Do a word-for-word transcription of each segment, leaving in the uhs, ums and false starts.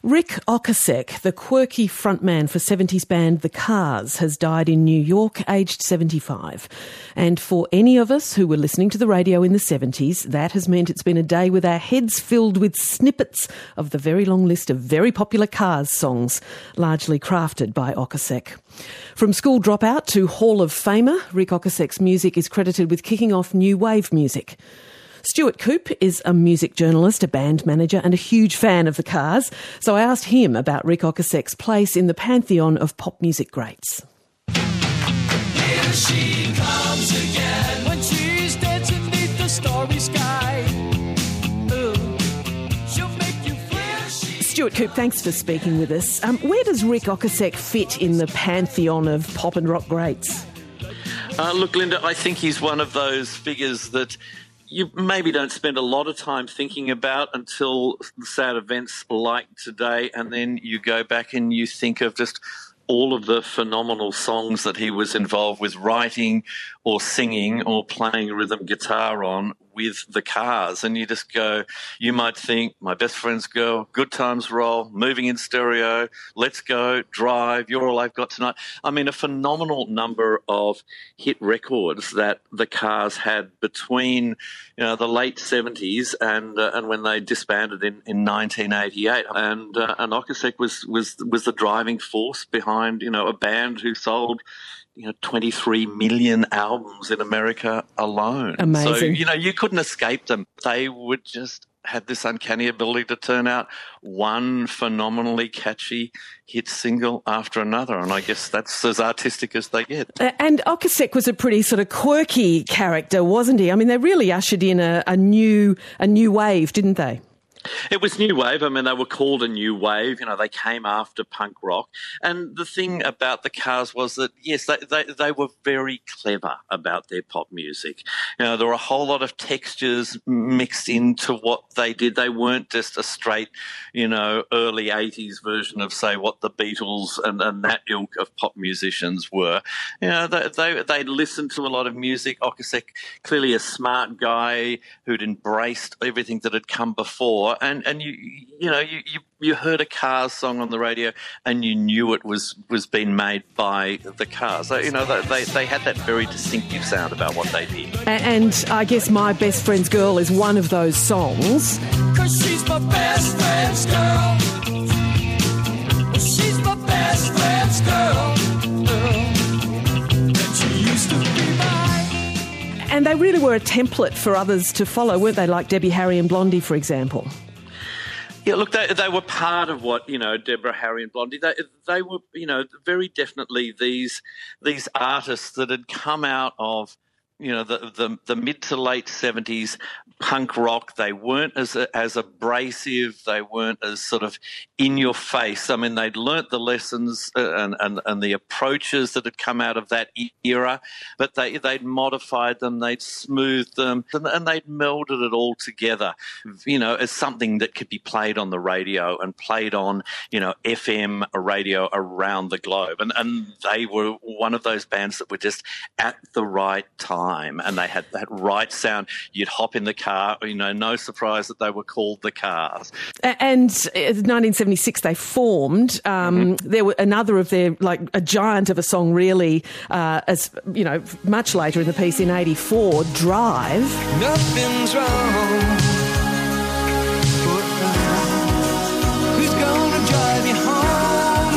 Ric Ocasek, the quirky frontman for seventies band The Cars, has died in New York, aged seventy-five. And for any of us who were listening to the radio in the seventies, that has meant it's been a day with our heads filled with snippets of the very long list of very popular Cars songs, largely crafted by Ocasek. From school dropout to Hall of Famer, Ric Ocasek's music is credited with kicking off new wave music. Stuart Coupe is a music journalist, a band manager and a huge fan of The Cars, so I asked him about Ric Ocasek's place in the pantheon of pop music greats. Here she comes again when she's dancing beneath the starry sky. Ooh, she'll make you feel she... Stuart Coupe, thanks for speaking with us. Um, where does Ric Ocasek fit in the pantheon of pop and rock greats? Uh, look, Linda, I think he's one of those figures that you maybe don't spend a lot of time thinking about until sad events like today, and then you go back and you think of just all of the phenomenal songs that he was involved with writing or singing or playing rhythm guitar on with The Cars. And you just go, you might think, My Best Friend's Girl, Good Times Roll, Moving in Stereo, Let's Go, Drive, You're All I've Got Tonight. I mean, a phenomenal number of hit records that The Cars had between, you know, the late seventies and uh, and when they disbanded in, in nineteen eighty-eight. And uh, and Ocasek was, was, was the driving force behind, you know, a band who sold, you know, twenty-three million albums in America alone. Amazing. So, you know, you couldn't escape them. They would just had this uncanny ability to turn out one phenomenally catchy hit single after another. And I guess that's as artistic as they get. And Ocasek was a pretty sort of quirky character, wasn't he? I mean, they really ushered in a, a new a new wave, didn't they? It was new wave. I mean, they were called a new wave. You know, they came after punk rock. And the thing about The Cars was that, yes, they, they, they were very clever about their pop music. You know, there were a whole lot of textures mixed into what they did. They weren't just a straight, you know, early eighties version of, say, what the Beatles and, and that ilk of pop musicians were. You know, they, they, they listened to a lot of music. Ocasek, clearly a smart guy who'd embraced everything that had come before. And and you you know you, you you heard a Cars song on the radio and you knew it was was being made by The Cars. So, you know, they they had that very distinctive sound about what they did. And I guess My Best Friend's Girl is one of those songs. 'Cause she's my best friend's girl. She's my best friend's girl. And she used to be mine. And they really were a template for others to follow, weren't they? Like Debbie Harry and Blondie, for example. Yeah, look, they, they were part of what, you know, Deborah, Harry and Blondie, they, they were, you know, very definitely these these artists that had come out of, you know, the, the, the mid to late seventies punk rock. They weren't as as abrasive. They weren't as sort of in your face. I mean, they'd learnt the lessons and, and, and the approaches that had come out of that era, but they, they'd modified them, they'd smoothed them, and, and they'd melded it all together, you know, as something that could be played on the radio and played on, you know, F M radio around the globe. And, and they were one of those bands that were just at the right time. And they had that right sound. You'd hop in the car, you know, no surprise that they were called The Cars. And in nineteen seventy-six they formed. Um, mm-hmm. There were another of their, like a giant of a song really, uh, as you know, much later in the piece in eighty-four, Drive. Nothing's wrong. Who's gonna drive you home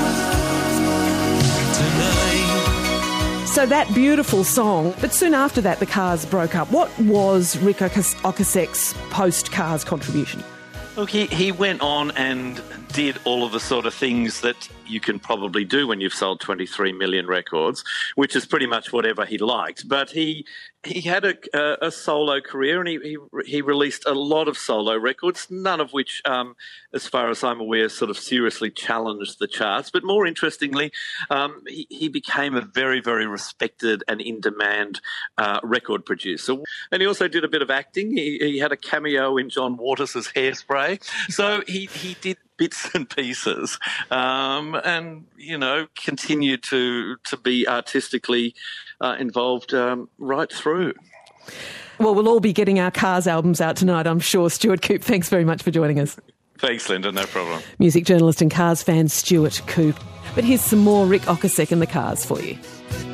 tonight? So that beautiful song, but soon after that the Cars broke up. What was Ric Ocasek's post-Cars contribution? Look, he, he went on and did all of the sort of things that you can probably do when you've sold twenty-three million records, which is pretty much whatever he liked. But he he had a, a, a solo career, and he, he he released a lot of solo records, none of which, um, as far as I'm aware, sort of seriously challenged the charts. But more interestingly, um, he, he became a very, very respected and in-demand uh, record producer. And he also did a bit of acting. He, he had a cameo in John Waters' Hairspray. So he, he did bits and pieces, um, and, you know, continued to to be artistically uh, involved um, right through. Well, we'll all be getting our Cars albums out tonight, I'm sure. Stuart Coupe, thanks very much for joining us. Thanks, Linda. No problem. Music journalist and Cars fan Stuart Coupe. But here's some more Rick Ocasek and the Cars for you.